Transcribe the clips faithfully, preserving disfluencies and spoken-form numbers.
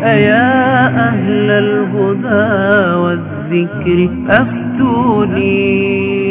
أيا أهل الهدى والذكر أفتوني.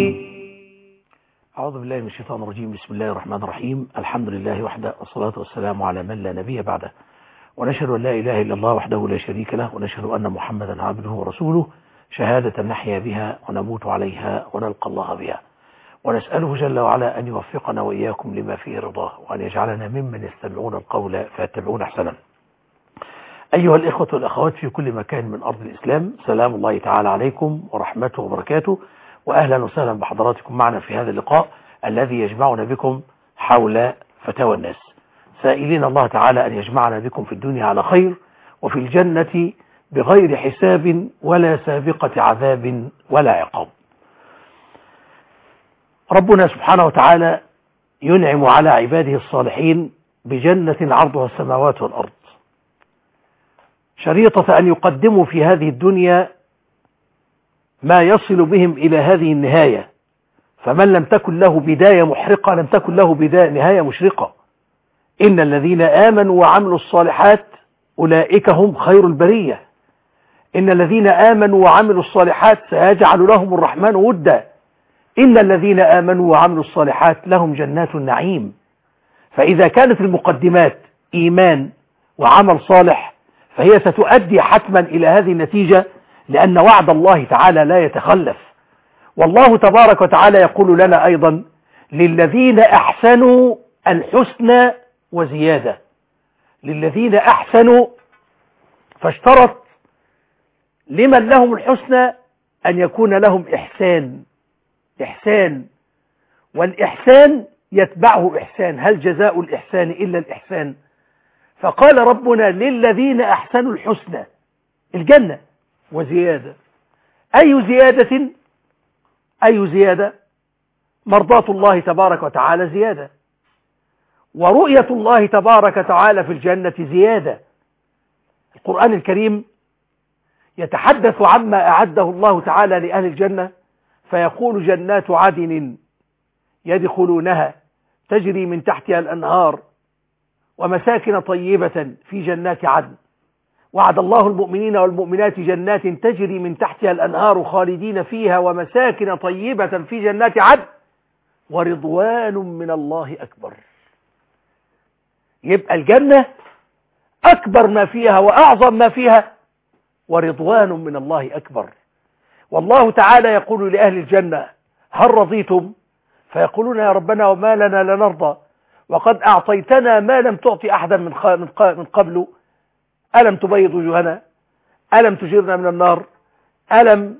أعوذ بالله من الشيطان الرجيم. بسم الله الرحمن الرحيم. الحمد لله وحده، والصلاة والسلام على من لا نبي بعده، ونشهد أن لا إله إلا الله وحده لا شريك له، ونشهد أن محمدا عبده ورسوله، شهادة نحيا بها ونموت عليها ونلقى الله بها، ونسأله جل وعلا أن يوفقنا وإياكم لما فيه رضاه، وأن يجعلنا ممن يستمعون القول فيتبعون أحسنه. أيها الإخوة والأخوات في كل مكان من أرض الإسلام، سلام الله تعالى عليكم ورحمته وبركاته، وأهلا وسهلا بحضراتكم معنا في هذا اللقاء الذي يجمعنا بكم حول فتاوى الناس، سائلين الله تعالى أن يجمعنا بكم في الدنيا على خير، وفي الجنة بغير حساب ولا سابقة عذاب ولا عقاب. ربنا سبحانه وتعالى ينعم على عباده الصالحين بجنة عرضها السماوات والأرض، شريطة أن يقدموا في هذه الدنيا ما يصل بهم إلى هذه النهاية، فمن لم تكن له بداية محرقة لم تكن له بداية نهاية مشرقة. إن الذين آمنوا وعملوا الصالحات أولئك هم خير البرية. إن الذين آمنوا وعملوا الصالحات سيجعل لهم الرحمن ودا. إن الذين آمنوا وعملوا الصالحات لهم جنات النعيم. فإذا كانت المقدمات إيمان وعمل صالح فهي ستؤدي حتما إلى هذه النتيجة، لأن وعد الله تعالى لا يتخلف. والله تبارك وتعالى يقول لنا أيضا: للذين أحسنوا الحسنى وزيادة. للذين أحسنوا، فاشترط لمن لهم الحسنى أن يكون لهم إحسان. إحسان، والإحسان يتبعه إحسان. هل جزاء الإحسان إلا الإحسان؟ فقال ربنا: للذين أحسنوا الحسنى، الجنة، وزيادة. أي زيادة؟ أي زيادة؟ مرضاة الله تبارك وتعالى زيادة، ورؤية الله تبارك وتعالى في الجنة زيادة. القرآن الكريم يتحدث عما أعده الله تعالى لأهل الجنة، فيقول: جنات عدن يدخلونها تجري من تحتها الأنهار ومساكن طيبة في جنات عدن، وعد الله المؤمنين والمؤمنات جنات تجري من تحتها الأنهار خالدين فيها ومساكن طيبة في جنات عدن ورضوان من الله أكبر. يبقى الجنة أكبر ما فيها وأعظم ما فيها، ورضوان من الله أكبر. والله تعالى يقول لأهل الجنة: هل رضيتم؟ فيقولون: يا ربنا وما لنا لا نرضى، وقد أعطيتنا ما لم تعطي أحدا من من قبل. ألم تبيض وجوهنا؟ ألم تجرنا من النار؟ ألم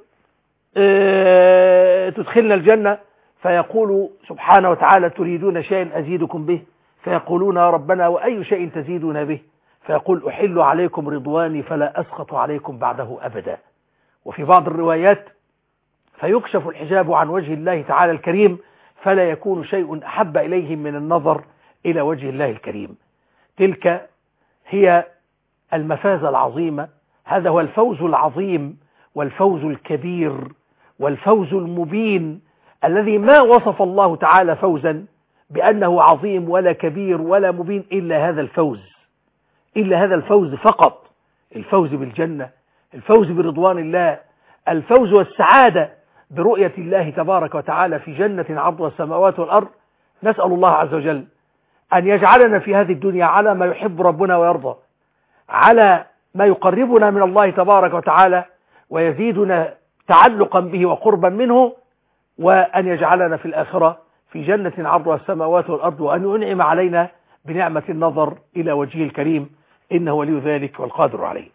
اه تدخلنا الجنة؟ فيقول سبحانه وتعالى: تريدون شيئا أزيدكم به؟ فيقولون: يا ربنا وأي شيء تزيدنا به؟ فيقول: أحل عليكم رضواني فلا أسخط عليكم بعده أبدا. وفي بعض الروايات: فيكشف الحجاب عن وجه الله تعالى الكريم فلا يكون شيء أحب إليهم من النظر إلى وجه الله الكريم. تلك هي المفازة العظيمة، هذا هو الفوز العظيم والفوز الكبير والفوز المبين، الذي ما وصف الله تعالى فوزا بأنه عظيم ولا كبير ولا مبين إلا هذا الفوز، إلا هذا الفوز فقط، الفوز بالجنة، الفوز برضوان الله، الفوز والسعادة برؤية الله تبارك وتعالى في جنة عرضها السماوات والأرض. نسأل الله عز وجل أن يجعلنا في هذه الدنيا على ما يحب ربنا ويرضى، على ما يقربنا من الله تبارك وتعالى ويزيدنا تعلقا به وقربا منه، وأن يجعلنا في الآخرة في جنة عرضها السماوات والأرض، وأن ينعم علينا بنعمة النظر إلى وجهه الكريم، إنه ولي ذلك والقادر عليه.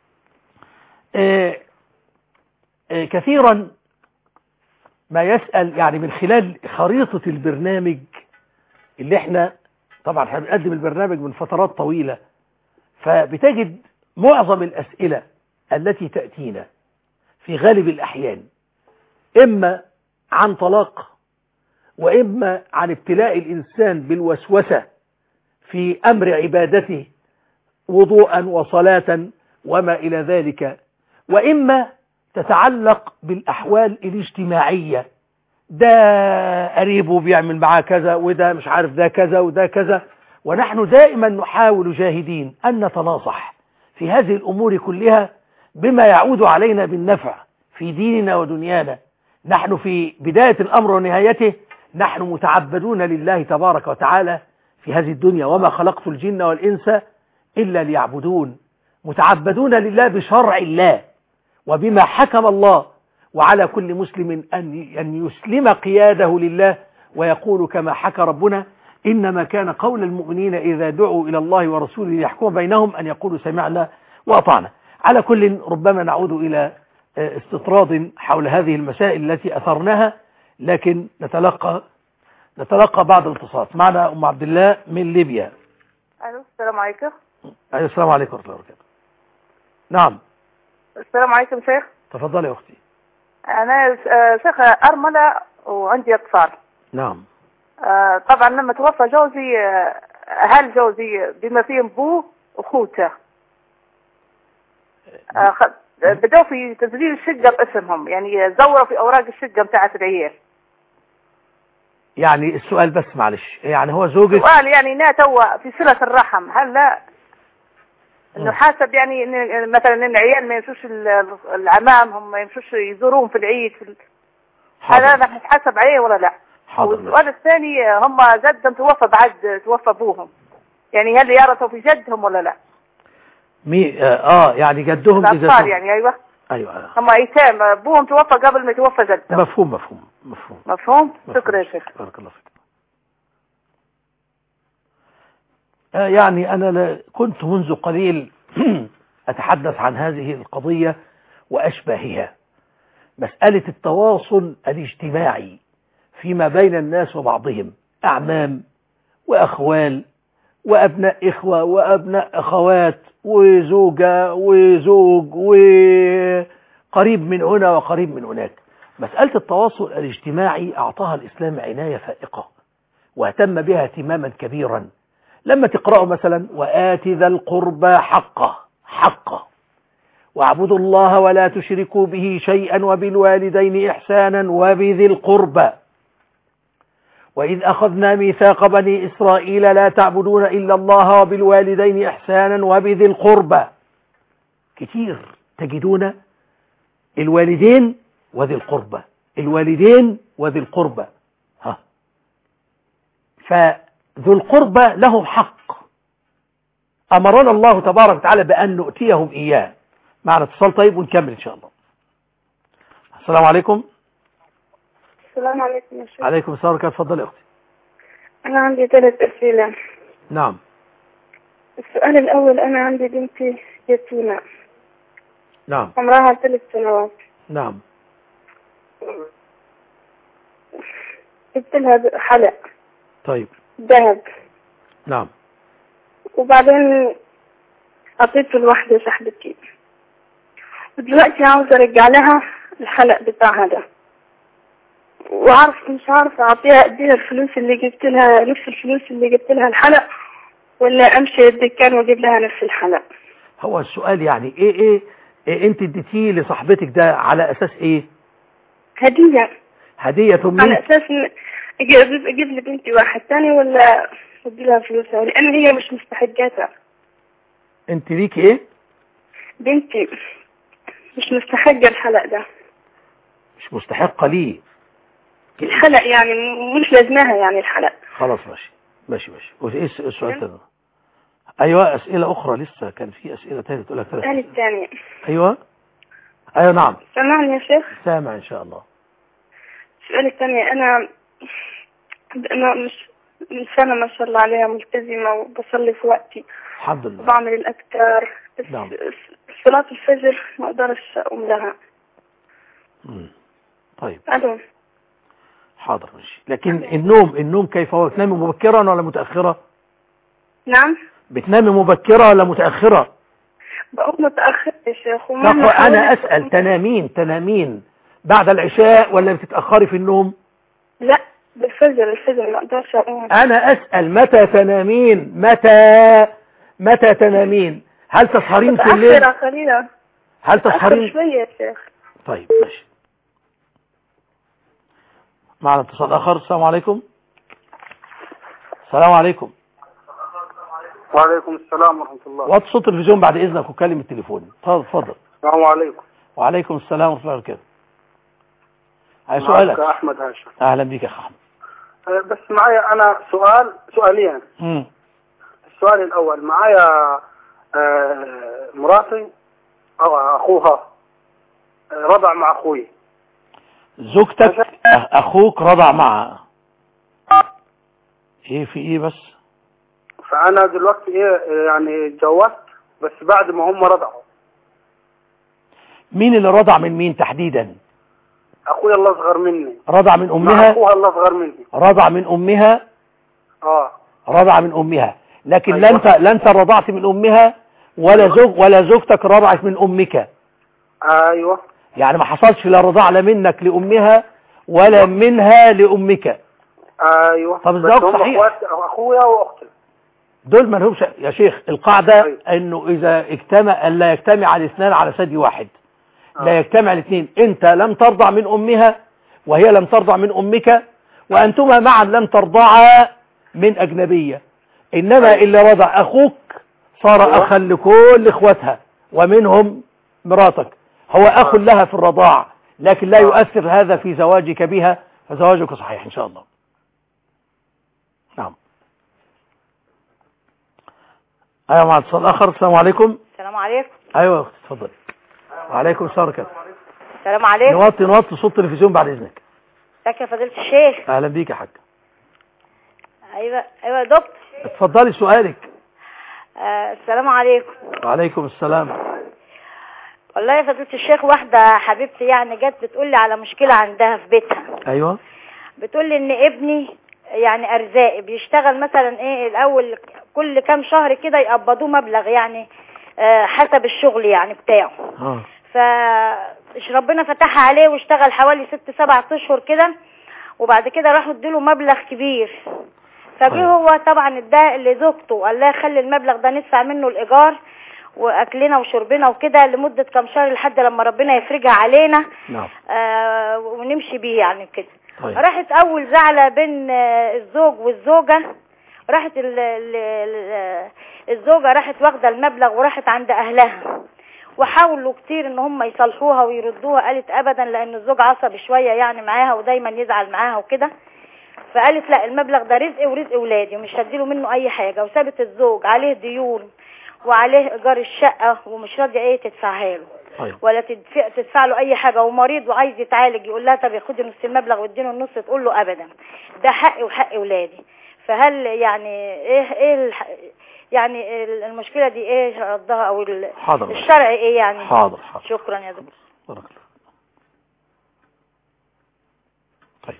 آه آه كثيرا ما يسأل يعني من خلال خريطة البرنامج اللي احنا طبعا احنا بنقدم البرنامج من فترات طويلة، فبتجد معظم الأسئلة التي تأتينا في غالب الأحيان إما عن طلاق، وإما عن ابتلاء الإنسان بالوسوسة في أمر عبادته وضوءا وصلاة وما إلى ذلك، وإما تتعلق بالأحوال الاجتماعية، ده قريبه بيعمل معاه كذا، وده مش عارف ده كذا وده كذا. ونحن دائما نحاول جاهدين أن نتناصح في هذه الأمور كلها بما يعود علينا بالنفع في ديننا ودنيانا. نحن في بداية الأمر ونهايته نحن متعبدون لله تبارك وتعالى في هذه الدنيا، وما خلقت الجن والإنس إلا ليعبدون. متعبدون لله بشرع الله وبما حكم الله، وعلى كل مسلم أن يسلم قياده لله ويقول كما حكى ربنا: إنما كان قول المؤمنين إذا دعوا إلى الله ورسوله ليحكم بينهم أن يقولوا سمعنا وأطعنا. على كل ربما نعود إلى استطراد حول هذه المسائل التي أثرناها، لكن نتلقى نتلقى بعض الاتصالات. معنا أم عبد الله من ليبيا. ألو، السلام عليكم. أيوة، السلام عليكم ورحمة الله وبركاته. نعم. السلام عليكم شيخ. تفضلي يا أختي. أنا شيخ أرملة وعندي أطفال. نعم. طبعا لما توفى جوزي أهل جوزي بما فيهم أبوه وأخوته بدأوا في تسجيل الشقة باسمهم، يعني زوروا في أوراق الشقة بتاعت العيال. يعني السؤال بس معلش، يعني هو زوجك سؤال يعني نا توا في صلة الرحم، هل لا انه حاسب يعني إن مثلا ان العيال ما يمشوش العمام هم ما يمشوش يزورون في العيد في ال... هذا راح نتحاسب عليه ولا لا؟ حاضر. والسؤال الثاني، هم جدهم توفى بعد توفى ابوهم، يعني هل يرثوا في جدهم ولا لا؟ مي اه يعني جدهم اذا يعني ايوه ايوه هم ايتام، ابوهم توفى قبل ما يتوفى جدهم. مفهوم مفهوم مفهوم مفهوم. شكرا يا شيخ. بارك الله فيك. آه يعني انا كنت منذ قليل أتحدث عن هذه القضية وأشباهها، مسألة التواصل الاجتماعي فيما بين الناس وبعضهم، أعمام وأخوال وأبناء إخوة وأبناء أخوات وزوجة وزوج وقريب من هنا وقريب من هناك. مسألة التواصل الاجتماعي أعطاها الإسلام عناية فائقة واهتم بها اهتماما كبيرا. لما تقرأوا مثلا: وآت ذا القربى حقه حقه واعبدوا الله ولا تشركوا به شيئا وبالوالدين إحسانا وبذي القربى وإذ أخذنا ميثاق بني إسرائيل لا تعبدون إلا الله وبالوالدين إحسانا وبذي القربى. كتير تجدون الوالدين وذي القربى، الوالدين وذي القربى. ها فذو القربى لهم حق أمرنا الله تبارك وتعالى بأن نؤتيهم إياه. معنا اتصال طيب ونكمل إن شاء الله. السلام عليكم. السلام عليكم يا شيخ. عليكم السلام ورحمة الله. اتفضلي يا أختي. أنا عندي ثلاث أسئلة. نعم. السؤال الأول: أنا عندي بنتي يتيمة. نعم. عمرها ثلاث سنوات. نعم. جبت لها حلق. طيب. ذهب. نعم. وبعدين أعطيته لوحدة صاحبتي، ودلوقتي عاوزة أرجع لها الحلق بتاعها ده، وعارف مش عارفة أعطيها قد إيه الفلوس اللي جبت لها، نفس الفلوس اللي جبت لها الحلق، ولا أمشي الدكان وأجيب لها نفس الحلق. هو السؤال يعني إيه إيه, إيه أنت اديتيه لصاحبتك ده على أساس إيه؟ هدية. هدية منك؟ على أساس أجيب أجيب لبنتي واحد تاني ولا أدي لها فلوسها، لأن هي مش مستحقاتها. أنت ليك إيه؟ بنتي مش مستحقة الحلق ده. مش مستحقة ليه؟ الحلق يعني مش لازمها يعني الحلق. خلاص ماشي ماشي ماشي. وإيه السؤال ده؟ أيوة أسئلة أخرى لسه، كان في أسئلة تانية تقول لك ثلاث الثاني الثاني. أيوة أيوة نعم. سامعني يا شيخ؟ سامع إن شاء الله. السؤال الثاني: أنا أنا مش من سنة ما شاء الله عليها ملتزمة وبصلي في وقتي. الحمد لله. بعمل الأذكار، بس نعم. صلاة الفجر ما أقدرش أقوم لها. مم. طيب. ألو. حاضر ماشي. لكن النوم النوم كيف هو؟ بتنامي مبكرا ولا متأخرة؟ نعم. بتنامي مبكرة ولا متأخرة؟ بقوم متأخر يا شيخ. أنا أسأل تنامين تنامين بعد العشاء ولا بتتأخري في النوم؟ لا بالفجر، الفجر ما أقدرش أقوم. أنا أسأل متى تنامين؟ متى متى تنامين؟ هل تسهرين في الليل؟ متأخرة قليلا. هل تسهرين شوية يا شيخ؟ طيب ماشي. معنا اتصال آخر. السلام عليكم. السلام عليكم. وعليكم السلام ورحمة الله. وطي صوت التلفزيون بعد إذنك وكلم التليفون. اتفضل. السلام عليكم. وعليكم السلام ورحمة الله وبركاته. عايز معك سؤالك؟ أحمد هاشم. أهلا بك يا أخ أحمد. أه، بس معايا أنا سؤال سؤالين. امم السؤال الأول معايا أه مراتي أو أخوها أه، رضع مع أخوي. زوجتك أخوك رضع معها. إيه في إيه بس؟ فأنا دلوقتي إيه يعني اتجوزت بس بعد ما هم رضعوا. مين اللي رضع من مين تحديدا؟ أخويا اللي أصغر مني. رضع من مع أمها؟ أخوها اللي أصغر مني. رضع من أمها؟ آه رضع من أمها، لكن أيوة. لا أنت لا أنت رضعت من أمها ولا زوج ولا زوجتك رضعت من أمك. أيوة. يعني ما حصلش لا رضاع لا منك لأمها ولا منها لأمك. أيوة. طب بس الزواج هم صحيح. أخوات أخويا وأختي. دول ما لهمش يا شيخ. القاعدة أيوة. انه اذا اجتمع لا يجتمع الاثنان على ثدي واحد. آه. لا يجتمع الاثنين، انت لم ترضع من امها وهي لم ترضع من امك وانتما معا لم ترضعا من اجنبية. انما أيوة. اللي رضع اخوك صار أيوة. اخا لكل اخواتها ومنهم مراتك، هو اخ آه. لها في الرضاع، لكن لا آه. يؤثر هذا في زواجك بها، فزواجك صحيح ان شاء الله. نعم. ايوه مع اتصال اخر. السلام عليكم. السلام عليكم. ايوه يا اختي اتفضل. وعليكم السلام ورحمه الله. السلام عليكم. نوطي نوطي صوت التلفزيون بعد اذنك. ازيك يا فضيلة الشيخ؟ اهلا بيك يا حاج. ايوه ايوه يا دكتور. اتفضلي سؤالك. آه السلام عليكم. وعليكم السلام. والله يا فضيلة الشيخ واحدة حبيبتي يعني جت بتقول لي على مشكلة عندها في بيتها. ايوه. بتقول لي ان ابني يعني ارزاقي بيشتغل مثلا ايه الاول كل كام شهر كده يقبضوه مبلغ يعني آه حسب الشغل يعني بتاعه. اه ف ربنا فتحها عليه واشتغل حوالي ست سبع اشهر كده، وبعد كده راحوا اديله مبلغ كبير. فجه هو طبعا اداه لزوجته وقال لها خلي المبلغ ده ندفع منه الايجار واكلنا وشربنا وكده لمده كام شهر لحد لما ربنا يفرجها علينا. نعم. آه ونمشي بيه يعني كده. طيب. راحت اول زعلة بين آه الزوج والزوجة، راحت ال ال ال الزوجة راحت واخده المبلغ وراحت عند اهلها وحاولوا كتير ان هم يصلحوها ويردوها، قالت ابدا لان الزوج عصبي شوية يعني معاها ودايما يزعل معاها وكده. فقالت لا المبلغ ده رزق ورزق اولادي ومش هديله منه اي حاجة، وسابت الزوج عليه ديون وعليه ايجار الشقة ومش راضيه ايه تدفعها له. طيب. ولا تدفع, تدفع له اي حاجة، ومريض وعايز يتعالج يقول لها طب خدي نص المبلغ واديله النص، تقول له ابدا ده حقي وحق اولادي. فهل يعني ايه ايه يعني المشكلة دي ايه ردها او حاضر. الشرع ايه يعني؟ حاضر حاضر. شكرا يا دكتور. بارك الله. طيب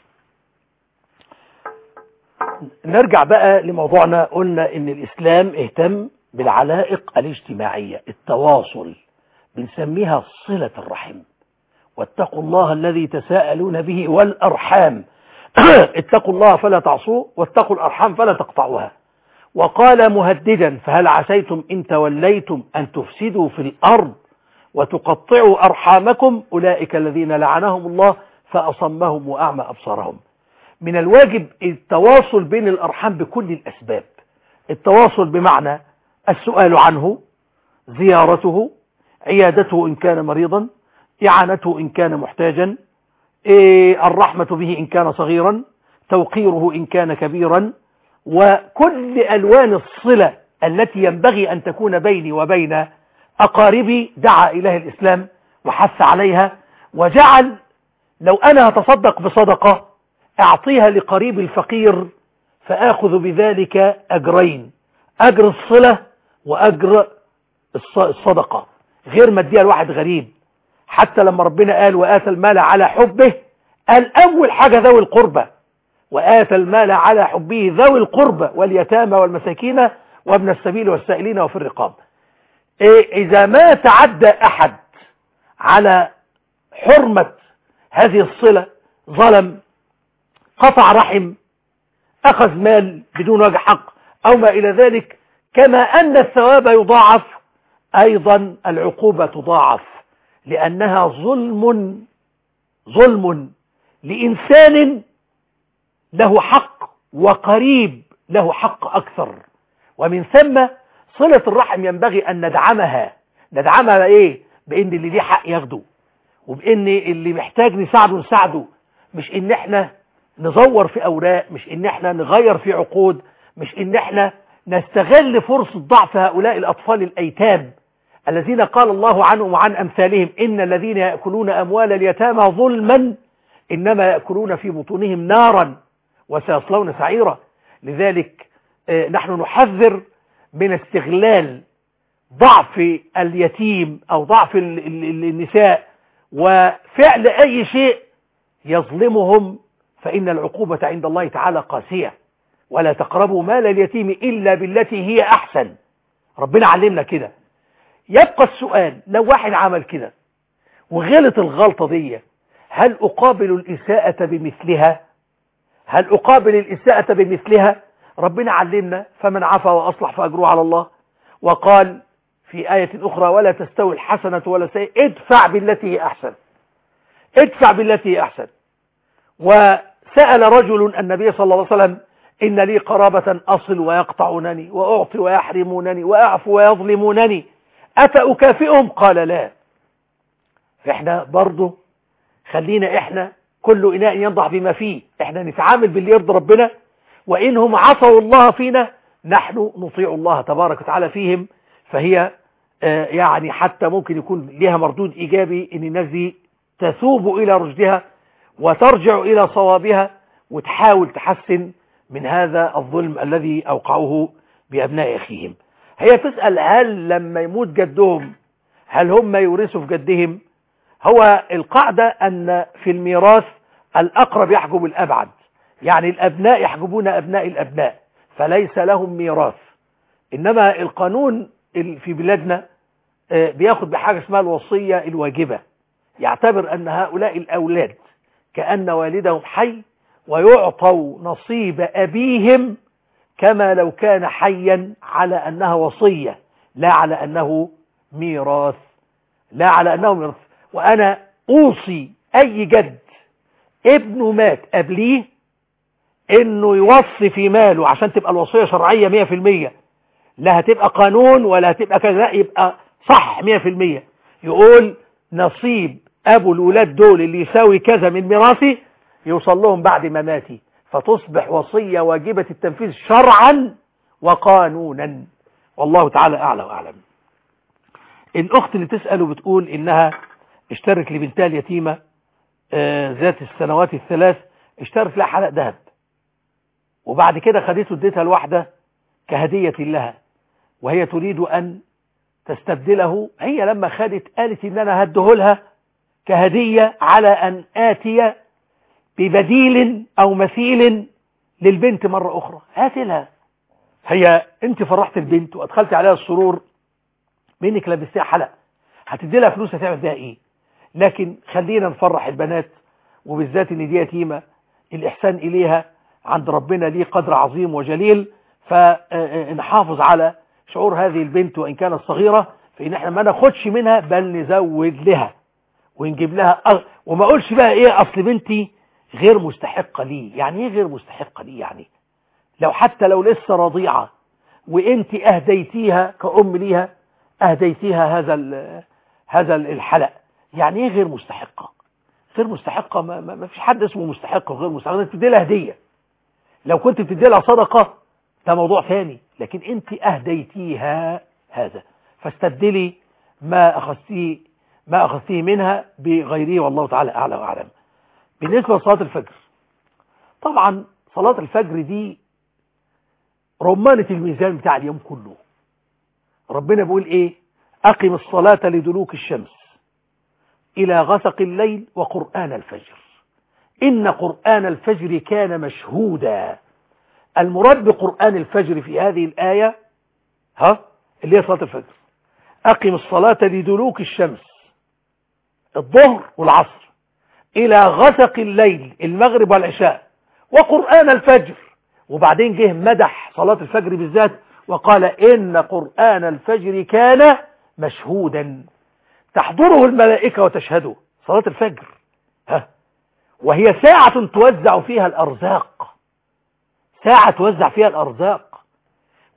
نرجع بقى لموضوعنا. قلنا ان الاسلام اهتم بالعلائق الاجتماعية، التواصل، بنسميها صلة الرحم. واتقوا الله الذي تساءلون به والأرحام اتقوا الله فلا تعصوه واتقوا الأرحام فلا تقطعوها. وقال مهددا فهل عسيتم إن توليتم أن تفسدوا في الأرض وتقطعوا أرحامكم أولئك الذين لعنهم الله فأصمهم وأعمى أبصارهم. من الواجب التواصل بين الأرحام بكل الأسباب. التواصل بمعنى السؤال عنه، زيارته، عيادته إن كان مريضا، إعانته إن كان محتاجا، إيه الرحمة به إن كان صغيرا، توقيره إن كان كبيرا، وكل ألوان الصلة التي ينبغي أن تكون بيني وبين أقاربي دعا إليه الإسلام وحث عليها، وجعل لو أنا هتصدق بصدقة أعطيها لقريب الفقير فآخذ بذلك أجرين، أجر الصلة وأجر الصدقة، غير ما اديها لواحد غريب. حتى لما ربنا قال وآتى المال على حبه، قال أول حاجة ذوي القربى، وآتى المال على حبه ذوي القربى واليتامى والمساكين وابن السبيل والسائلين وفي الرقاب. إيه إذا ما تعدى أحد على حرمة هذه الصلة، ظلم، قطع رحم، أخذ مال بدون وجه حق أو ما إلى ذلك، كما أن الثواب يضاعف أيضا العقوبة تضاعف، لأنها ظلم ظلم لإنسان له حق وقريب له حق أكثر. ومن ثم صلة الرحم ينبغي أن ندعمها. ندعمها إيه؟ بإن اللي ليه حق ياخده، وبإن اللي محتاج نساعده نساعده، مش إن إحنا نزور في أوراق، مش إن إحنا نغير في عقود، مش إن إحنا نستغل فرصة ضعف هؤلاء الأطفال الأيتام الذين قال الله عنهم وعن أمثالهم إن الذين يأكلون أموال اليتامى ظلما إنما يأكلون في بطونهم نارا وسيصلون سعيرا. لذلك نحن نحذر من استغلال ضعف اليتيم أو ضعف النساء وفعل أي شيء يظلمهم، فإن العقوبة عند الله تعالى قاسية. ولا تقربوا مال اليتيم إلا بالتي هي أحسن. ربنا علمنا كده. يبقى السؤال، لو واحد عمل كده وغلط الغلطة دي، هل أقابل الإساءة بمثلها؟ هل أقابل الإساءة بمثلها؟ ربنا علمنا فمن عفا وأصلح فأجره على الله. وقال في آية أخرى ولا تستوي الحسنة ولا سيئة ادفع بالتي هي أحسن. ادفع بالتي هي أحسن. وسأل رجل النبي صلى الله عليه وسلم إن لي قرابة أصل ويقطعونني وأعطي ويحرمونني وأعفو ويظلمونني أفأكافئهم؟ قال لا. فإحنا برضو خلينا إحنا كل إناء ينضح بما فيه. إحنا نتعامل باللي يرضي ربنا، وإنهم عصوا الله فينا نحن نطيع الله تبارك وتعالى فيهم. فهي آه يعني حتى ممكن يكون لها مردود إيجابي إن الناس دي تثوب إلى رشدها وترجع إلى صوابها وتحاول تحسن من هذا الظلم الذي أوقعوه بأبناء أخيهم. هي تسأل هل لما يموت جدهم هل هم يورثوا في جدهم؟ هو القاعدة أن في الميراث الأقرب يحجب الأبعد، يعني الأبناء يحجبون أبناء الأبناء فليس لهم ميراث. إنما القانون في بلادنا بياخد بحاجة اسمها الوصية الواجبة، يعتبر أن هؤلاء الأولاد كأن والدهم حي ويعطوا نصيب أبيهم كما لو كان حيا على أنها وصية لا على أنه ميراث، لا على أنه ميراث. وأنا أوصي أي جد ابنه مات قبليه إنه يوصي في ماله عشان تبقى الوصية شرعية مية في المية، لا هتبقى قانون ولا هتبقى كذا، يبقى صح مية في المية. يقول نصيب أبو الولاد دول اللي يساوي كذا من ميراثي يوصل لهم بعد مماتي، فتصبح وصية واجبة التنفيذ شرعا وقانونا. والله تعالى أعلى وأعلم. الأخت اللي تسأل وبتقول إنها اشترت لبنتها اليتيمة آه ذات السنوات الثلاث، اشترت لها حلق ذهب وبعد كده خدته اديتها الواحدة كهدية لها، وهي تريد أن تستبدله. هي لما خدت قالت إن أنا هديه لها كهدية على أن آتي ببديل أو مثيل للبنت مرة أخرى. هات لها. هي أنت فرحت البنت وأدخلت عليها السرور بإنك لبستها حلق، هتدي لها فلوس هتعمل بها إيه؟ لكن خلينا نفرح البنات، وبالذات إن دي يتيمة الإحسان إليها عند ربنا ليه قدر عظيم وجليل، فنحافظ على شعور هذه البنت وإن كانت صغيرة، فإن احنا ما ناخدش منها بل نزود لها ونجيب لها أغ... وما أقولش بقى إيه أصل بنتي غير مستحقة لي. يعني إيه غير مستحقة لي؟ يعني لو حتى لو لسه رضيعة وإنت أهديتيها كأم ليها، أهديتيها هذا هذا الحلق، يعني إيه غير مستحقة؟ غير مستحقة ما, ما, ما فيش حد اسمه مستحق وغير مستحق. أنت بتدي لها هدية، لو كنت بتدي لها صدقة ده موضوع ثاني، لكن أنت أهديتيها هذا، فاستبدلي ما أخذتيه ما أخذتيه منها بغيره، والله تعالى أعلى وأعلم. بالنسبة لصلاة الفجر، طبعا صلاة الفجر دي رمانة الميزان بتاع اليوم كله. ربنا بيقول إيه؟ أقم الصلاة لدلوك الشمس إلى غسق الليل وقرآن الفجر إن قرآن الفجر كان مشهودا. المراد بقرآن الفجر في هذه الآية ها اللي هي صلاة الفجر. أقم الصلاة لدلوك الشمس الظهر والعصر إلى غسق الليل المغرب والعشاء وقرآن الفجر. وبعدين جه مدح صلاة الفجر بالذات وقال إن قرآن الفجر كان مشهودا تحضره الملائكة وتشهده. صلاة الفجر ها وهي ساعة توزع فيها الأرزاق، ساعة توزع فيها الأرزاق،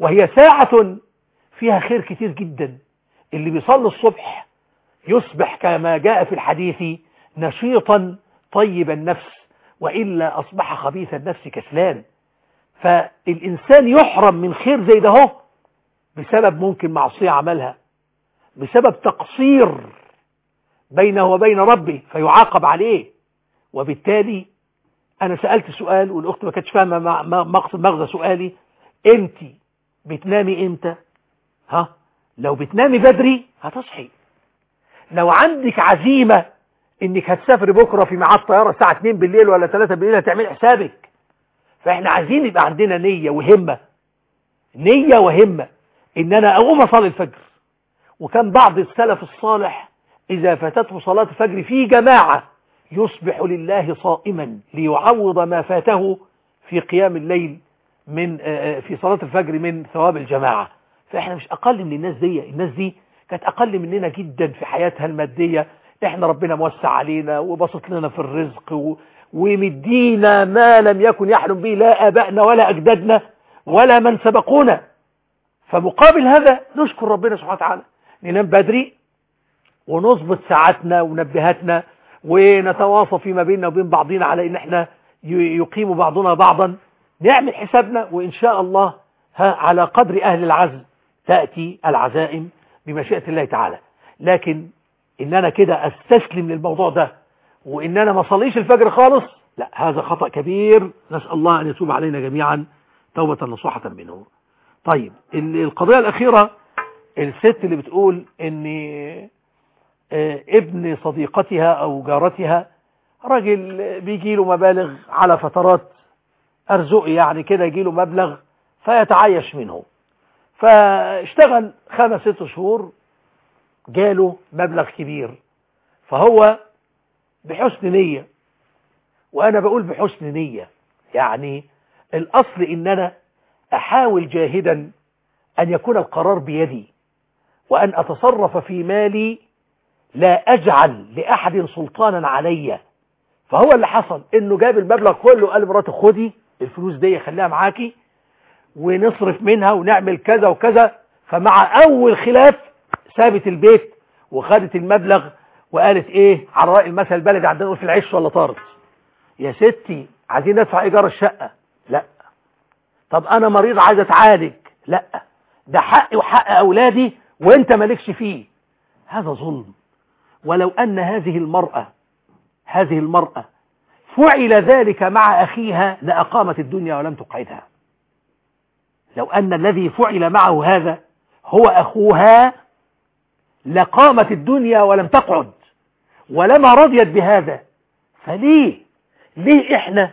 وهي ساعة فيها خير كتير جدا. اللي بيصلي الصبح يصبح كما جاء في الحديث نشيطا طيب النفس، وإلا أصبح خبيث النفس كسلان. فالإنسان يحرم من خير زي ده هو بسبب ممكن معصية عملها، بسبب تقصير بينه وبين ربه فيعاقب عليه. وبالتالي أنا سألت سؤال والأخت ما كانتش فاهمة مقصد مغزى سؤالي، أنت بتنامي إمتى؟ ها؟ لو بتنامي بدري هتصحي. لو عندك عزيمة إنك هتسافر بكرة في ميعاد طيارة الساعة اتنين بالليل ولا تلاتة بالليل هتعمل حسابك. فإحنا عايزين يبقى عندنا نية وهمة، نية وهمة إن أنا أقوم أصلي الفجر. وكان بعض السلف الصالح إذا فاتته صلاة الفجر في جماعة يصبح لله صائما ليعوض ما فاته في قيام الليل من في صلاة الفجر من ثواب الجماعة. فإحنا مش أقل من الناس دي. الناس دي كانت أقل مننا جدا في حياتها المادية. إحنا ربنا موسع علينا وبسط لنا في الرزق و... ومدينا ما لم يكن يحلم به لا آبائنا ولا أجدادنا ولا من سبقونا. فمقابل هذا نشكر ربنا سبحانه وتعالى، ننام بدري ونظبط ساعاتنا ونبهاتنا ونتواصى فيما بيننا وبين بعضنا على ان احنا يقيم بعضنا بعضا، نعمل حسابنا وان شاء الله ها على قدر اهل العزم تأتي العزائم بمشيئة الله تعالى. لكن ان انا كده استسلم للموضوع ده وان انا ما صليش الفجر خالص، لا، هذا خطأ كبير. نسأل الله ان يتوب علينا جميعا توبة نصوحة منه. طيب القضية الاخيرة، الست اللي بتقول ان ابن صديقتها او جارتها راجل بيجي له مبالغ على فترات ارزقي يعني كده، يجي له مبلغ فيتعايش منه، فاشتغل خمس ست شهور جاله مبلغ كبير، فهو بحسن نية، وانا بقول بحسن نية يعني الاصل ان انا احاول جاهدا ان يكون القرار بيدي وان اتصرف في مالي، لا اجعل لاحد سلطانا علي. فهو اللي حصل انه جاب المبلغ كله قال لمراته خدي الفلوس دي خليها معاكي ونصرف منها ونعمل كذا وكذا. فمع اول خلاف سابت البيت وخدت المبلغ وقالت ايه على رأي المثل البلدي عندنا نقول في العيش ولا طارت. يا ستي عايزين ندفع ايجار الشقة؟ لا. طب انا مريض عايز اتعالج؟ لا، ده حقي وحق اولادي وانت مالكش فيه. هذا ظلم. ولو ان هذه المرأة هذه المرأة فعل ذلك مع اخيها لاقامت الدنيا ولم تقعدها. لو ان الذي فعل معه هذا هو اخوها لقامت الدنيا ولم تقعد ولما رضيت بهذا. فليه ليه احنا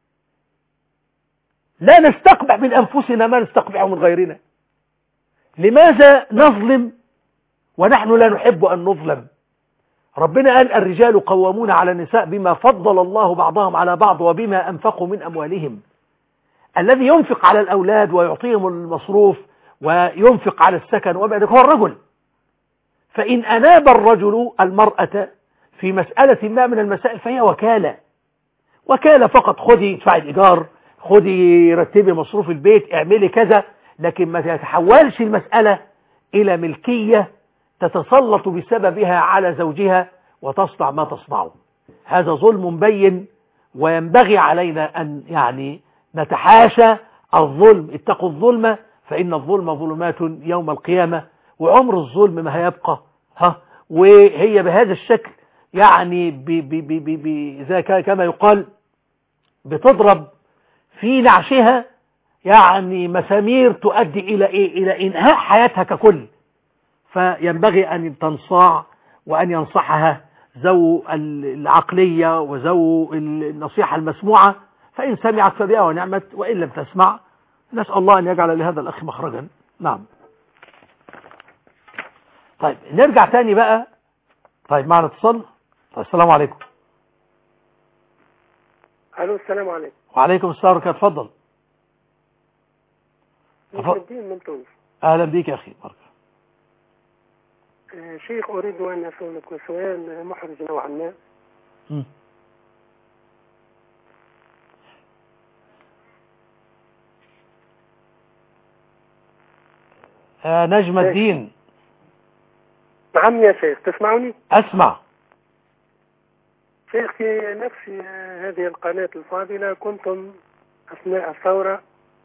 لا نستقبح من انفسنا ما نستقبحه من غيرنا؟ لماذا نظلم ونحن لا نحب ان نظلم؟ ربنا قال الرجال قوامون على النساء بما فضل الله بعضهم على بعض وبما انفقوا من اموالهم. الذي ينفق على الاولاد ويعطيهم المصروف وينفق على السكن وما هو الرجل. فإن أناب الرجل المرأة في مسألة ما من المسائل فهي وكالة وكالة فقط، خدي ادفعي الإيجار، خدي رتبي مصروف البيت، اعملي كذا، لكن ما تتحولش المسألة إلى ملكية تتسلط بسببها على زوجها وتصنع ما تصنعه. هذا ظلم بين، وينبغي علينا أن يعني نتحاشى الظلم. اتقوا الظلم فإن الظلم ظلمات يوم القيامة، وعمر الظلم ما هيبقى. ها وهي بهذا الشكل يعني بي بي بي بي بي زي كما يقال بتضرب في نعشها يعني مسامير تؤدي إلى إيه؟ إلى إنهاء حياتها ككل. فينبغي أن تنصاع وأن ينصحها ذو العقلية وذو النصيحة المسموعة، فإن سمعت فبها ونعمت، وإن لم تسمع نسأل الله أن يجعل لهذا الأخ مخرجا. نعم. طيب نرجع تاني بقى. طيب معنا اتصال. طيب السلام عليكم. الو السلام عليكم. وعليكم السلام ورحمة الله. اتفضل. نجم الدين من تونس. اهلا بيك يا اخي. بارك. آه شيخ اريد ان اسالك سؤال محرج نوعا ما. م. آه نجم الدين. نعم يا شيخ، تسمعني؟ أسمع. شيخ، في نفس هذه القناة الفاضلة كنتم أثناء الثورة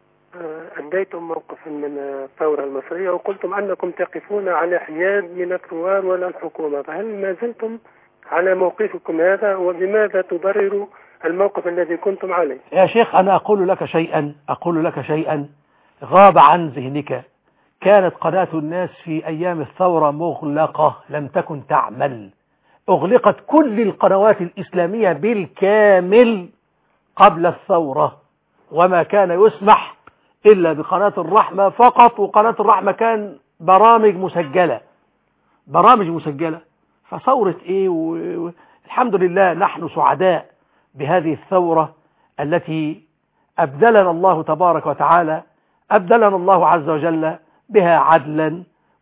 أديتم موقفا من الثورة المصرية، وقلتم أنكم تقفون على حياد من الثوار ولا الحكومة، فهل ما زلتم على موقفكم هذا؟ وبماذا تبرروا الموقف الذي كنتم عليه؟ يا شيخ أنا أقول لك شيئا أقول لك شيئا غاب عن ذهنك. كانت قناة الناس في أيام الثورة مغلقة، لم تكن تعمل. أغلقت كل القنوات الإسلامية بالكامل قبل الثورة، وما كان يسمح إلا بقناة الرحمة فقط، وقناة الرحمة كان برامج مسجلة برامج مسجلة. فثورة إيه؟ والحمد لله نحن سعداء بهذه الثورة التي أبدلنا الله تبارك وتعالى أبدلنا الله عز وجل بها عدلا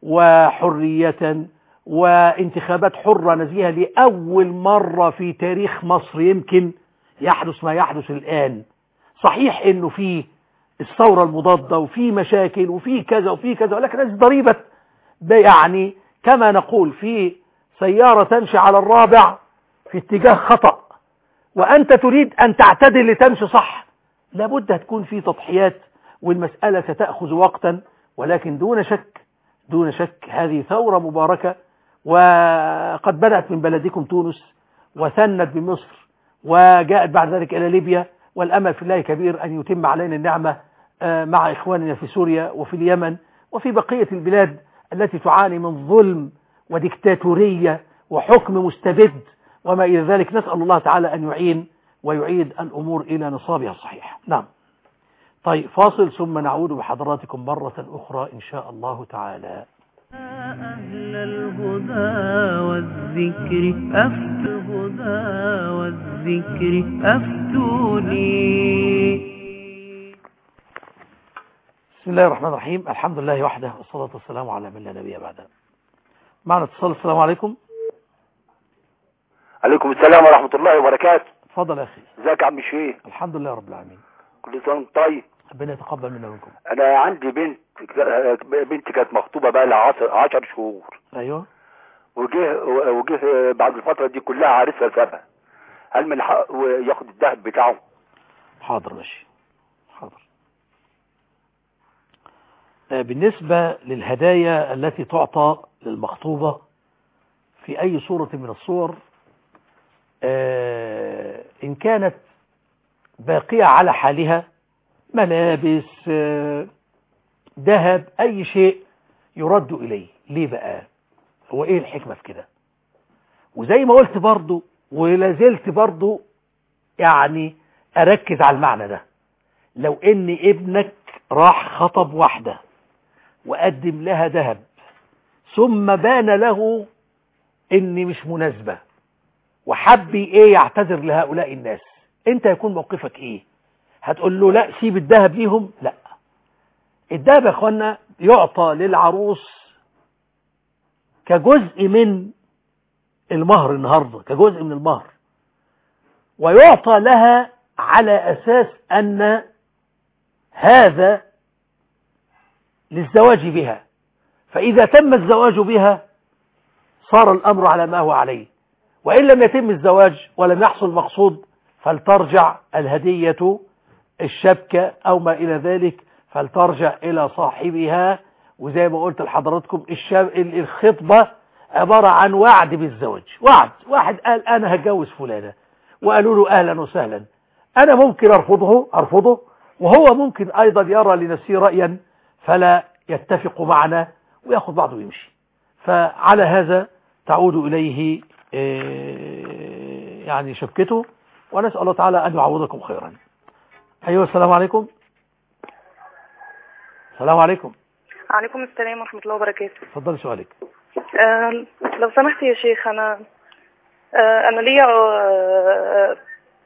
وحرية وانتخابات حرة نزيهة لأول مرة في تاريخ مصر يمكن يحدث ما يحدث الآن. صحيح إنه فيه الثورة المضادة وفي مشاكل وفي كذا وفي كذا، ولكن هذه ضريبة يعني كما نقول في سيارة تمشي على الرابع في اتجاه خطأ وأنت تريد أن تعتدل لتمشي صح، لابد تكون في تضحيات، والمسألة ستأخذ وقتا، ولكن دون شك دون شك هذه ثورة مباركة، وقد بدأت من بلدكم تونس وثنت بمصر وجاءت بعد ذلك إلى ليبيا، والأمل في الله كبير أن يتم علينا النعمة مع إخواننا في سوريا وفي اليمن وفي بقية البلاد التي تعاني من ظلم وديكتاتورية وحكم مستبد وما إلى ذلك. نسأل الله تعالى أن يعين ويعيد الأمور إلى نصابها الصحيح. نعم. طيب فاصل ثم نعود بحضراتكم مرة أخرى إن شاء الله تعالى. أهل الهدى والذكر أفتوا الهدى والذكر أفتوني. بسم الله الرحمن الرحيم، الحمد لله وحده والصلاة والسلام على من لا نبي بعده. معنا اتصال. السلام عليكم. عليكم السلام ورحمة الله وبركاته. اتفضل يا أخي. ازيك يا عم الشيخ؟ الحمد لله رب العالمين. كل سنة وانت طيب. ربنا يتقبل منا ومنكم. أنا عندي بنت بنتي كانت مخطوبة بقى لها عشر شهور. أيوه. وجه وجه بعد الفترة دي كلها عريسها سابها، هل من حقه ياخد الذهب بتاعه؟ حاضر ماشي حاضر. بالنسبة للهدايا التي تعطى للمخطوبة في أي صورة من الصور، إن كانت باقية على حالها ملابس ذهب أي شيء يرد إليه. ليه بقى؟ هو إيه الحكمة في كده؟ وزي ما قلت برضو ولازلت برضو يعني أركز على المعنى ده. لو إن ابنك راح خطب واحدة وقدم لها ذهب ثم بان له إن مش مناسبة وحب إيه يعتذر لهؤلاء الناس، أنت يكون موقفك إيه؟ هتقول له لا سيب الذهب ليهم؟ لا، الذهب يا اخوانا يعطى للعروس كجزء من المهر النهارده، كجزء من المهر، ويعطى لها على أساس أن هذا للزواج بها، فإذا تم الزواج بها صار الأمر على ما هو عليه، وإن لم يتم الزواج ولم يحصل مقصود فلترجع الهدية الشبكة أو ما إلى ذلك فلترجع إلى صاحبها. وزي ما قلت لحضراتكم الخطبة عبارة عن وعد بالزواج، وعد. واحد قال أنا هتجوز فلانة وقالوا له أهلا وسهلا، أنا ممكن أرفضه أرفضه وهو ممكن أيضا يرى لنفسه رأيا فلا يتفق معنا ويأخذ بعضه ويمشي. فعلى هذا تعود إليه يعني شبكته، ونسأل الله تعالى أن يعوضكم خيرا. أيوة السلام عليكم. السلام عليكم. عليكم السلام ورحمة الله وبركاته. اتفضلي سؤالك. أه لو سمحت يا شيخ، أنا أه أنا ليا أه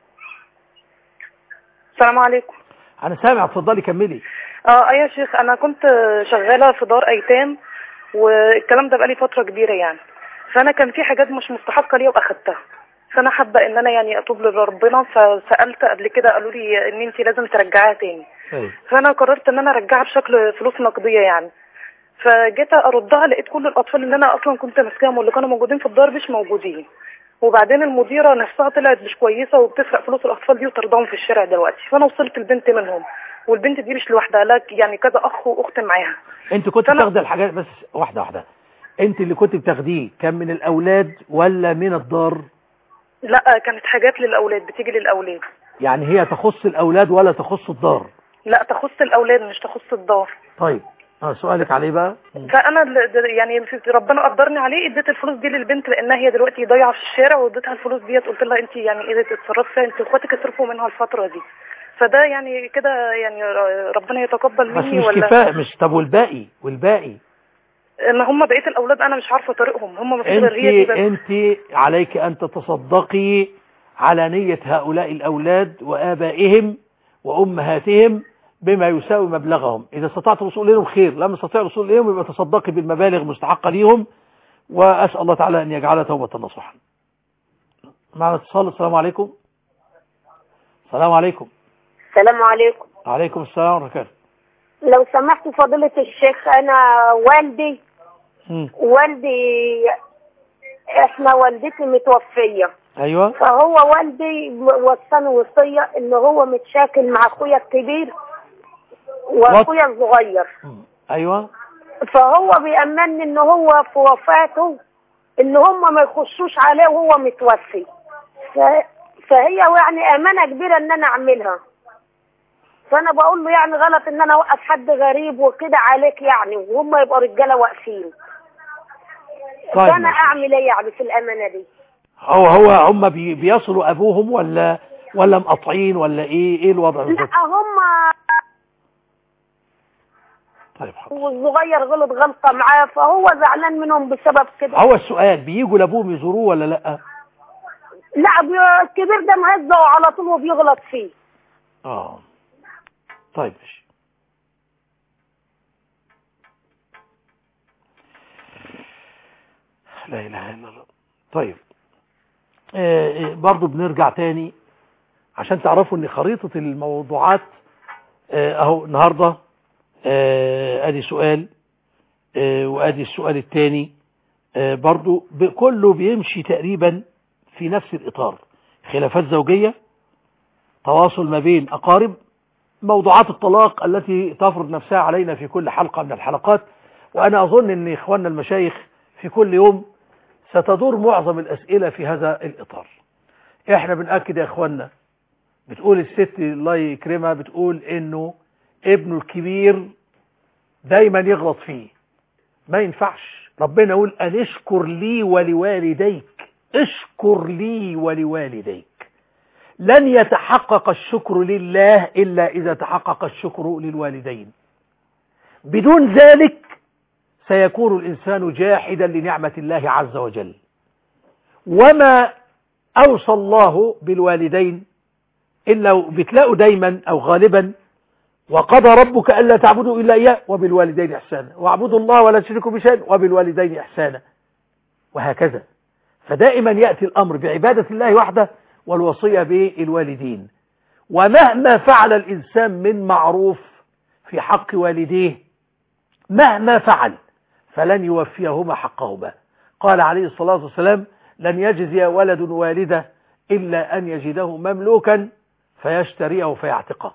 السلام عليكم. أنا سامع، اتفضلي كملي. اه يا شيخ، أنا كنت شغالة في دار أيتام والكلام ده بقالي فترة كبيرة يعني، فأنا كان في حاجات مش مستحقة ليا وأخدتها، فأنا حابة إن أنا يعني أتوب لربنا، فسألت قبل كده قالوا لي إن أنت لازم ترجعيها تاني. أي. فأنا قررت إن أنا أرجعها بشكل فلوس نقدية يعني، فجيت اردها لقيت كل الاطفال اللي انا اصلا كنت ماسكاهم واللي كانوا موجودين في الدار مش موجودين. وبعدين المديره نفسها طلعت مش كويسه وبتسرق فلوس الاطفال دي وترضاهم في الشارع دلوقتي. فانا وصلت البنت منهم، والبنت دي مش لوحدها، لا يعني كذا اخ واخت معاها. انت كنت بتاخدي الحاجات بس واحده واحده، انت اللي كنت بتاخديه كان من الاولاد ولا من الدار؟ لا كانت حاجات للاولاد، بتيجي للاولاد. يعني هي تخص الاولاد ولا تخص الدار؟ لا تخص الاولاد مش تخص الدار. طيب اه سؤالك عليه بقى. فانا يعني ربنا قدرني عليه، اديت الفلوس دي للبنت لانها هي دلوقتي ضايعه في الشارع، واديتها الفلوس ديت قلت لها انت يعني ايه تتصرفي فيها، انت واخواتك اصرفوا منها الفتره دي. فده يعني كده يعني ربنا يتقبل بس مني مش ولا كفايه؟ مش طب والباقي والباقي ان هم بقيه الاولاد انا مش عارفه طريقهم، هم ما فيش غير هي دي بس. انت عليك ان تتصدقي على نيه هؤلاء الاولاد وابائهم وامهاتهم بما يساوي مبلغهم. إذا استطعت الوصول إليهم خير، لم استطيع الوصول إليهم يبقى تصدقي بالمبالغ المستحقة ليهم، وأسأل الله تعالى أن يجعلها توبة نصوحا. معنا اتصال. السلام عليكم. السلام عليكم. السلام عليكم. وعليكم السلام ورحمة الله. لو سمحت فضيلة الشيخ، أنا والدي م. والدي إحنا والدتي متوفية. أيوة. فهو والدي وصاني وصية إن هو متشاكل مع أخويا الكبير واخويا الصغير. ايوه. فهو بيأمنني ان هو في وفاته ان هم ما يخشوش عليه وهو متوفي. ف... فهي يعني امانه كبيره ان انا اعملها. فانا بقول له يعني غلط ان انا اوقف حد غريب وكده عليك يعني، وهم يبقوا رجاله واقفين. طيب فانا اعمل ايه يعني في الامانه دي؟ هو هو هم بي... بيصلوا ابوهم ولا ولا مقاطعين ولا ايه ايه الوضع بالظبط؟ لا هم طيب حاضر. والصغير غلط غلطه معاه فهو زعلان منهم بسبب كده. هو السؤال بييجوا لابوهم يزوروه ولا لا؟ لا الكبير ده مهزه على طول وبيغلط فيه. اه طيب ماشي. لا اله الا الله. طيب آه برضو بنرجع تاني عشان تعرفوا ان خريطة الموضوعات آه اهو النهاردة آه ادي سؤال آه وادي السؤال الثاني آه برضو كله بيمشي تقريبا في نفس الاطار. خلافات زوجية، تواصل ما بين اقارب، موضوعات الطلاق التي تفرض نفسها علينا في كل حلقة من الحلقات. وانا اظن ان اخواننا المشايخ في كل يوم ستدور معظم الاسئلة في هذا الاطار. احنا بنأكد يا اخواننا، بتقول الست الله يكرمها بتقول انه ابنه الكبير دايما يغلط فيه، ما ينفعش. ربنا يقول ان اشكر لي ولوالديك، اشكر لي ولوالديك. لن يتحقق الشكر لله الا اذا تحقق الشكر للوالدين. بدون ذلك سيكون الانسان جاحدا لنعمة الله عز وجل. وما اوصى الله بالوالدين الا بتلاقوا دايما او غالبا وقضى ربك ألا تعبدوا إلا إياه وبالوالدين إحسانا واعبدوا الله ولا تشركوا به شيئا وبالوالدين إحسانا، وهكذا. فدائما يأتي الأمر بعبادة الله وحده والوصية بالوالدين. ومهما فعل الإنسان من معروف في حق والديه، مهما فعل فلن يوفيهما حقهما. قال عليه الصلاة والسلام لن يجزي ولد والده إلا أن يجده مملوكا فيشتريه فيعتقه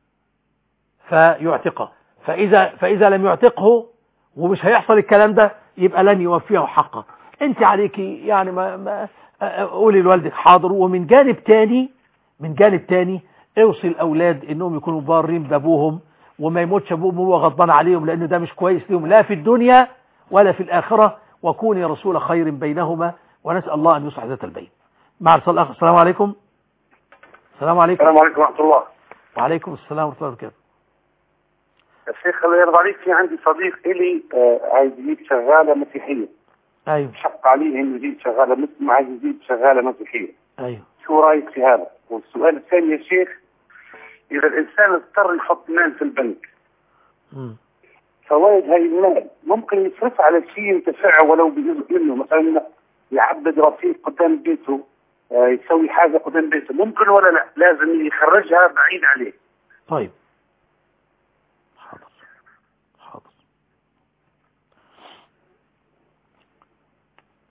فيعتقه فإذا, فإذا لم يعتقه ومش هيحصل الكلام ده يبقى لن يوفيه حقه. انت عليكي يعني ما, ما قولي لوالدك حاضر. ومن جانب تاني من جانب تاني اوصي الأولاد انهم يكونوا بارين بابوهم وما يموتش ابوهم وهو غضبان عليهم، لأنه ده مش كويس لهم لا في الدنيا ولا في الآخرة. وكوني رسول خير بينهما، ونسأل الله أن يصلح ذات البين. مع رسول الأخ. السلام عليكم. السلام عليكم. السلام عليكم ورحمة الله. وعليكم السلام ورحمة الله وبركاته. الشيخ الله يرضى عليك، في عندي صديق إلي آه عايز يجيب شغالة مسيحية. أيوه. شق عليه إنه يجيب شغالة مسلم، عايز يجيب شغالة مسيحية. أيوه. شو رأيك في هذا؟ والسؤال الثاني يا شيخ، إذا الإنسان اضطر يحط مال في البنك امم فوائد هاي المال ممكن يصرف على شيء ينتفعه ولو بجزء منه، مثلا يعبد رصيد قدام بيته، آه يسوي حاجة قدام بيته، ممكن ولا لا؟ لازم يخرجها بعيد عليه. طيب حاضر حاضر.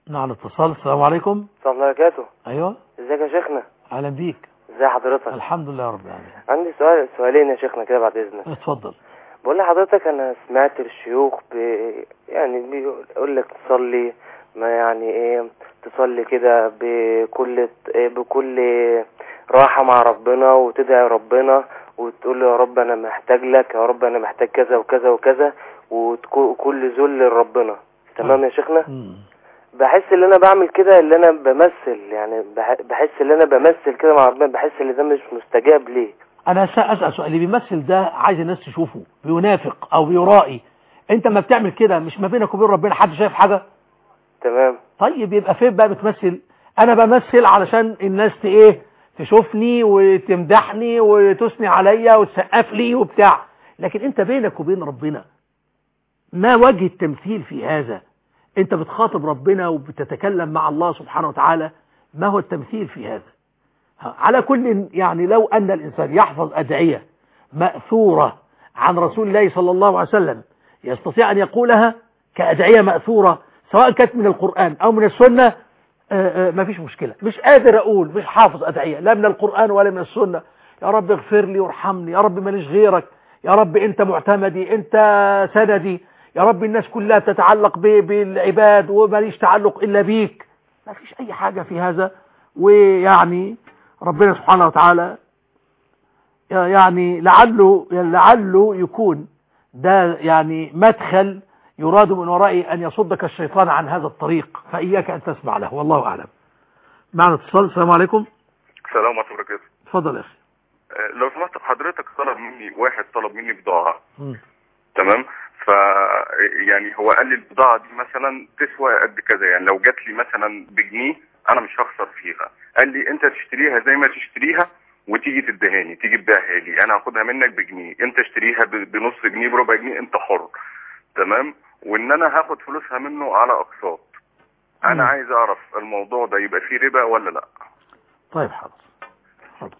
نعم اتصال. السلام عليكم. السلام الله وبركاته. ايوه ازيك يا شيخنا؟ اهلا بيك. ازي حضرتك؟ الحمد لله رب العالمين. عندي سؤال سؤالين يا شيخنا كده بعد اذنك. اتفضل. بقول لحضرتك انا سمعت الشيوخ ب... يعني بيقول لك تصلي، ما يعني ايه تصلي كده بكل بكل راحة مع ربنا وتدعي ربنا وتقول له يا رب انا محتاج لك، يا رب انا محتاج كذا وكذا وكذا، وكل ذل لربنا. تمام يا شيخنا؟ مم. بحس ان انا بعمل كده، اللي انا بمثل، يعني بحس ان انا بمثل كده مع ربنا، بحس ان ده مش مستجاب ليه. انا اسال سؤال، اللي بيمثل ده عايز الناس تشوفه بينافق او بيرائي، انت ما بتعمل كده مش ما بينك وبين ربنا حد شايف حاجه؟ تمام. طيب يبقى فين بقى بتمثل؟ انا بمثل علشان الناس ت ايه تشوفني وتمدحني وتثني عليا وتسقف لي وبتاع، لكن انت بينك وبين ربنا ما وجه التمثيل في هذا؟ انت بتخاطب ربنا وبتتكلم مع الله سبحانه وتعالى، ما هو التمثيل في هذا؟ على كل يعني لو ان الانسان يحفظ ادعية مأثورة عن رسول الله صلى الله عليه وسلم يستطيع ان يقولها كأدعية مأثورة سواء كانت من القرآن او من السنة، ما فيش مشكلة. مش قادر اقول، مش حافظ ادعية لا من القرآن ولا من السنة، يا رب اغفر لي وارحمني، يا رب ماليش غيرك، يا رب انت معتمدي، انت سندي، يا رب الناس كلها تتعلق بالعباد وماليش تعلق إلا بيك. ما فيش أي حاجة في هذا. ويعني ربنا سبحانه وتعالى يعني لعله لعله يكون ده يعني مدخل يراد من ورائه أن يصدك الشيطان عن هذا الطريق، فإياك أن تسمع له، والله أعلم. معنا اتصال. السلام عليكم. السلام عليكم ورحمة الله وبركاته. اتفضل يا أخي. لو سمحت حضرتك، طلب مني واحد طلب مني بضاعة. م. تمام. ف يعني هو قال لي البضاعة دي مثلا تسوى قد كذا، يعني لو جات لي مثلا بجنيه انا مش هخسر فيها. قال لي انت تشتريها زي ما تشتريها وتيجي تدهاني، تيجي تبيعها لي، انا هاخدها منك بجنيه، انت اشتريها بنص جنيه بربع جنيه، انت حر. تمام. وان انا هاخد فلوسها منه على اقساط. انا عايز اعرف الموضوع ده يبقى فيه ربا ولا لا؟ طيب حاضر حاضر.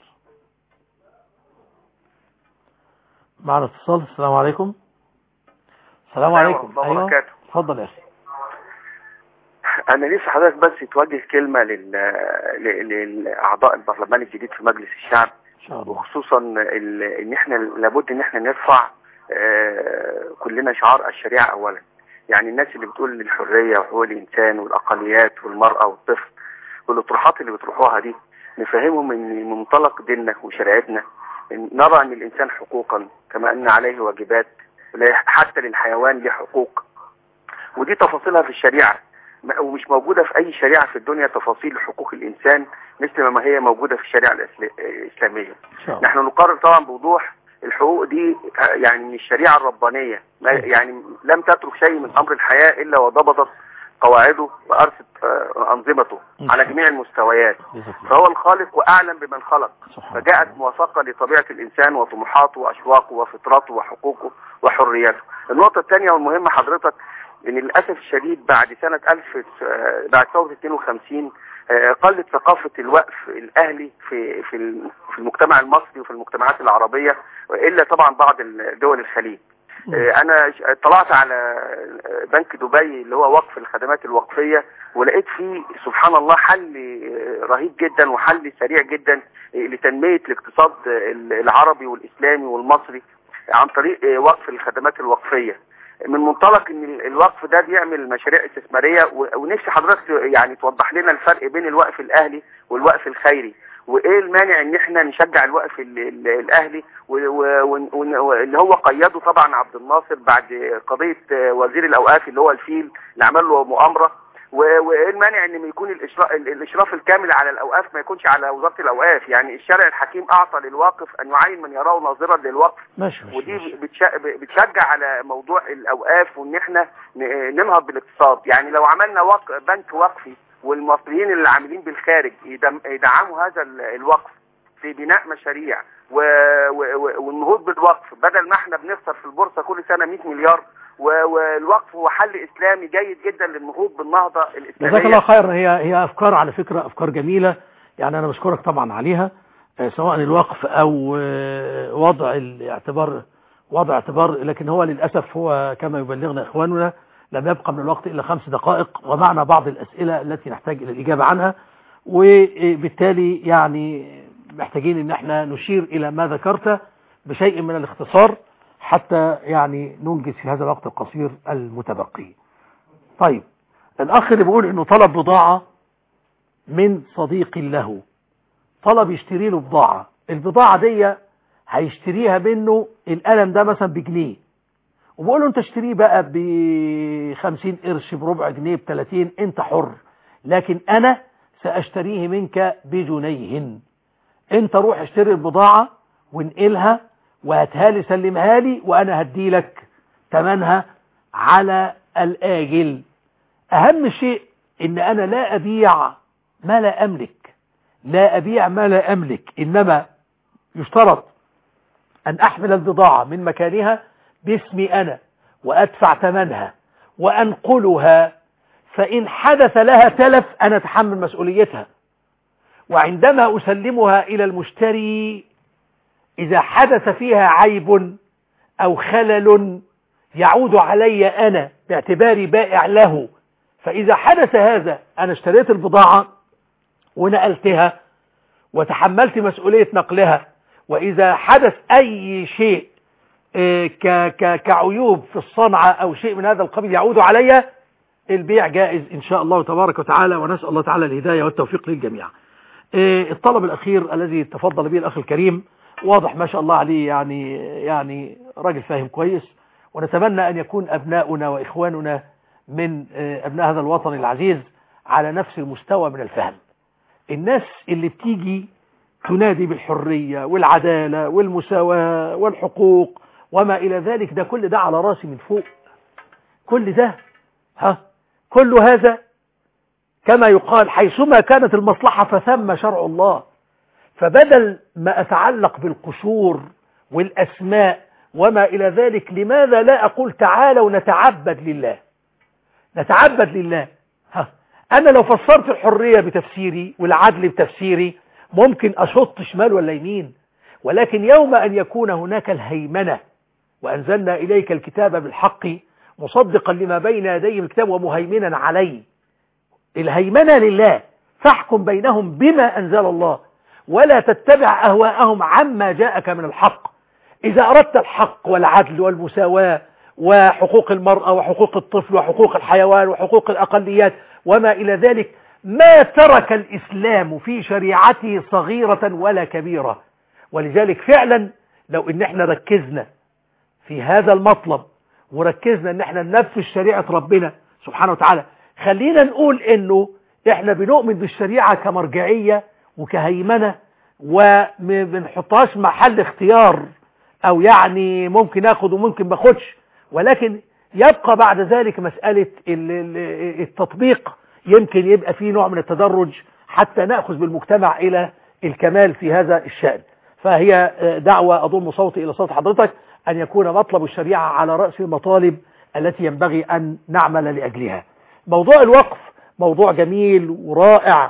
معنا اتصال. السلام عليكم. السلام عليكم. ايوه اتفضل يا اخي. انا نفسي حضرتك بس توجه كلمه لل للاعضاء البرلمان الجديد في مجلس الشعب ان شاء الله، وخصوصا ان احنا لابد ان احنا نرفع كلنا شعار الشريعه اولا. يعني الناس اللي بتقول الحريه وحقوق الانسان والاقليات والمراه والطفل والاطروحات اللي بتروحوها دي، نفهمهم ان من منطلق ديننا وشريعتنا نرى ان الانسان حقوقا كما ان عليه واجبات، حتى للحيوان له حقوق، ودي تفاصيلها في الشريعة، ومش موجودة في أي شريعة في الدنيا تفاصيل حقوق الإنسان مثل ما هي موجودة في الشريعة الإسلامية. نحن نقرر طبعا بوضوح الحقوق دي يعني من الشريعة الربانية، يعني لم تترك شيء من أمر الحياة إلا وضبطت قواعده وأرست أنظمته على جميع المستويات، فهو الخالق وأعلم بمن خلق، فجاءت موافقة لطبيعة الإنسان وطموحاته وأشواقه وفطرته وحقوقه وحرياته. النقطة الثانية والمهمة حضرتك، ان للأسف الشديد بعد سنة ألف بعد ثورة اثنين وخمسين قلت ثقافة الوقف الأهلي في في في المجتمع المصري وفي المجتمعات العربية، إلا طبعا بعض دول الخليج. أنا اطلعت على بنك دبي اللي هو وقف الخدمات الوقفية، ولقيت فيه سبحان الله حل رهيب جدا وحل سريع جدا لتنمية الاقتصاد العربي والإسلامي والمصري عن طريق وقف الخدمات الوقفية، من منطلق ان الوقف ده بيعمل مشاريع استثماريه. ونفسي حضرتك يعني توضح لنا الفرق بين الوقف الاهلي والوقف الخيري، وايه المانع ان احنا نشجع الوقف الاهلي واللي هو قيده طبعا عبد الناصر بعد قضيه وزير الاوقاف اللي هو الفيل اللي عمل له مؤامره، وايه المانع ان يكون الاشراف الاشراف الكامل على الاوقاف ما يكونش على وزاره الاوقاف؟ يعني الشرع الحكيم اعطى للواقف ان يعين من يراه ناظرا للوقف، ماشي ودي بتشجع على موضوع الاوقاف وان احنا ننهض بالاقتصاد. يعني لو عملنا وق... بنك وقفي والمصريين اللي عاملين بالخارج يدعموا هذا الوقف في بناء مشاريع و... و... والنهوض بالوقف، بدل ما احنا بنخسر في البورصه كل سنه مئة مليار، والوقف هو حل إسلامي جيد جدا للنهوض بالنهضة الإسلامية. جزاك الله خير. هي هي أفكار على فكرة أفكار جميلة، يعني أنا بشكرك طبعا عليها، سواء الوقف أو وضع الاعتبار وضع اعتبار، لكن هو للأسف هو كما يبلغنا إخواننا لم يبقى من الوقت إلا خمس دقائق ومعنا بعض الأسئلة التي نحتاج إلى الإجابة عنها، وبالتالي يعني محتاجين ان احنا نشير الى ما ذكرت بشيء من الاختصار حتى يعني ننجز في هذا الوقت القصير المتبقي. طيب، الاخ اللي بيقول انه طلب بضاعة من صديق له، طلب يشتري له بضاعة، البضاعة دي هيشتريها منه القلم ده مثلا بجنيه، وبقول له انت اشتريه بقى بخمسين قرش، بربع جنيه، بتلاتين، انت حر، لكن انا ساشتريه منك بجنيه. انت روح اشتري البضاعة وانقلها وهاتها لي، سلمها لي، وانا هدي لك ثمنها على الاجل. اهم شيء ان انا لا ابيع ما لا املك، لا ابيع ما لا املك، انما يشترط ان احمل البضاعة من مكانها باسمي انا وادفع ثمنها وانقلها، فان حدث لها تلف انا اتحمل مسؤوليتها، وعندما أسلمها إلى المشتري إذا حدث فيها عيب أو خلل يعود علي أنا باعتباري بائع له. فإذا حدث هذا أنا اشتريت البضاعة ونقلتها وتحملت مسؤولية نقلها، وإذا حدث أي شيء كعيوب في الصنعة أو شيء من هذا القبيل يعود علي، البيع جائز إن شاء الله تبارك وتعالى، ونسأل الله تعالى الهداية والتوفيق للجميع. الطلب الأخير الذي تفضل به الأخ الكريم واضح ما شاء الله عليه، يعني يعني راجل فاهم كويس، ونتمنى أن يكون أبناؤنا وإخواننا من أبناء هذا الوطن العزيز على نفس المستوى من الفهم. الناس اللي بتيجي تنادي بالحرية والعدالة والمساواة والحقوق وما إلى ذلك، ده كل ده على راسي من فوق، كل ده ها كل هذا كما يقال حيثما كانت المصلحة فثم شرع الله. فبدل ما أتعلق بالقشور والأسماء وما إلى ذلك، لماذا لا أقول تعالوا نتعبد لله، نتعبد لله. ها أنا لو فسرت الحرية بتفسيري والعدل بتفسيري ممكن أشط شمال ولا يمين، ولكن يوم أن يكون هناك الهيمنة، وأنزلنا إليك الكتاب بالحق مصدقا لما بين يديه الكتاب ومهيمنا عليه، الهيمنة لله، فاحكم بينهم بما أنزل الله ولا تتبع أهواءهم عما جاءك من الحق. إذا أردت الحق والعدل والمساواة وحقوق المرأة وحقوق الطفل وحقوق الحيوان وحقوق الأقليات وما إلى ذلك، ما ترك الإسلام في شريعته صغيرة ولا كبيرة. ولذلك فعلا لو إن احنا ركزنا في هذا المطلب وركزنا إن احنا ننفذ شريعة ربنا سبحانه وتعالى، خلينا نقول إنه احنا بنؤمن بالشريعة كمرجعية وكهيمنة، وما بنحطهاش محل اختيار او يعني ممكن اخد وممكن ما اخدش، ولكن يبقى بعد ذلك مسألة التطبيق يمكن يبقى فيه نوع من التدرج حتى نأخذ بالمجتمع الى الكمال في هذا الشأن. فهي دعوة اضم صوتي الى صوت حضرتك ان يكون مطلب الشريعة على رأس المطالب التي ينبغي ان نعمل لأجلها. موضوع الوقف موضوع جميل ورائع،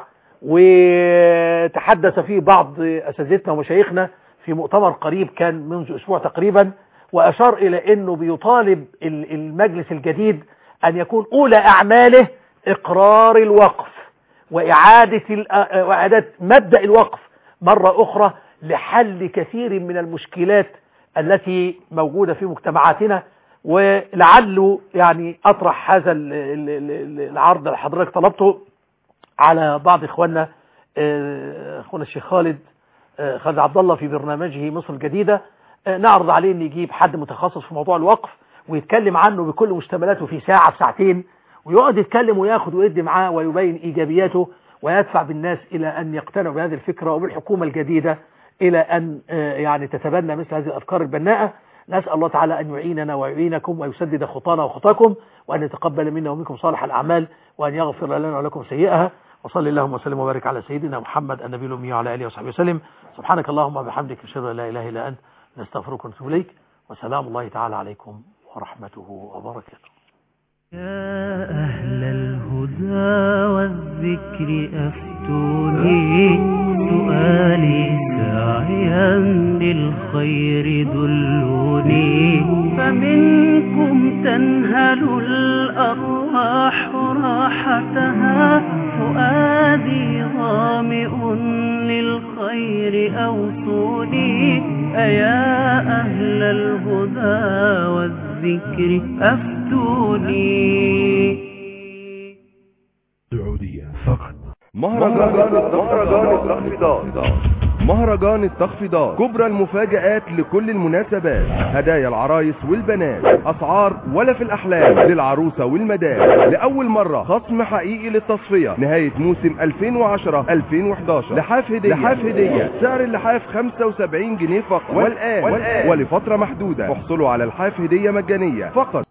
وتحدث فيه بعض أساتذتنا ومشايخنا في مؤتمر قريب كان منذ أسبوع تقريبا، وأشار إلى أنه بيطالب المجلس الجديد أن يكون أولى أعماله إقرار الوقف وإعادة, وإعادة مبدأ الوقف مرة أخرى لحل كثير من المشكلات التي موجودة في مجتمعاتنا. ولعله يعني أطرح هذا العرض اللي حضرتك طلبته على بعض إخواننا، أخونا الشيخ خالد خالد عبد الله في برنامجه مصر الجديدة، نعرض عليه أن يجيب حد متخصص في موضوع الوقف ويتكلم عنه بكل مشتملاته في ساعة في ساعتين، ويقعد يتكلم وياخد ويدي معاه ويبين إيجابياته ويدفع بالناس إلى أن يقتنعوا بهذه الفكرة وبالحكومة الجديدة إلى أن يعني تتبنى مثل هذه الأفكار البناءة. نسأل الله تعالى أن يعيننا ويعينكم ويسدد خطانا وخطاكم، وأن يتقبل منا ومنكم صالح الأعمال، وأن يغفر لنا ولكم سيئها. وصلي اللهم وسلم وبارك على سيدنا محمد النبي الأمي وعلى آله وصحبه وسلم. سبحانك اللهم وبحمدك أشهد أن لا إله إلا أنت، نستغفرك ونتوب إليك، وسلام الله تعالى عليكم ورحمته وبركاته. يا أهل الهدى والذكر أفتح أفتوني سؤالي ساعيا للخير دلوني فمنكم تنهل الأرواح راحتها فؤادي ظامئ للخير أوصوني أيا أهل الهدى والذكر أفتوني. سعودية فقط. مهرجان التخفيضات مهرجان التخفيضات كبرى المفاجآت لكل المناسبات، هدايا العرايس والبنات، أسعار ولا في الأحلام للعروسة والمدام، لأول مرة خصم حقيقي للتصفية نهاية موسم ألفين وعشرة ألفين وحداشر، لحاف هدية لحاف هدية سعر اللحاف خمسة وسبعين جنيه فقط، والآن, والآن ولفترة محدودة احصلوا على الحاف هدية مجانية فقط.